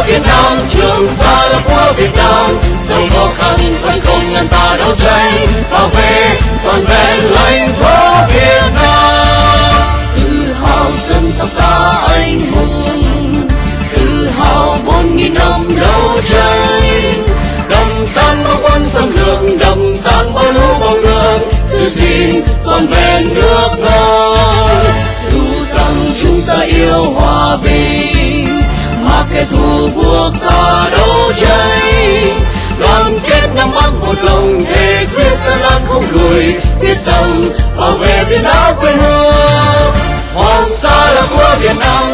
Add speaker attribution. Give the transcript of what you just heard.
Speaker 1: Việt Nam, Trường Sa là của Việt Nam, dẫu khó khăn vẫn không ngăn ta đấu tranh bảo vệ toàn vẹn lãnh thổ Việt Nam. Tự hào dân tộc ta anh hùng, tự hào 4.000 năm đấu tranh, đầm tan bao quân xâm lược, đầm tan bao lũ bao ngược, giữ gìn toàn vẹn nước non. Dù rằng chúng ta yêu hòa bình, mà kẻ thù buộc ta đấu tranh, đoàn kết Nam Bắc một lòng, thề quyết sẽ lan không lùi, quyết tâm bảo vệ biển đảo quê hương. Hoàng Sa là của Việt Nam,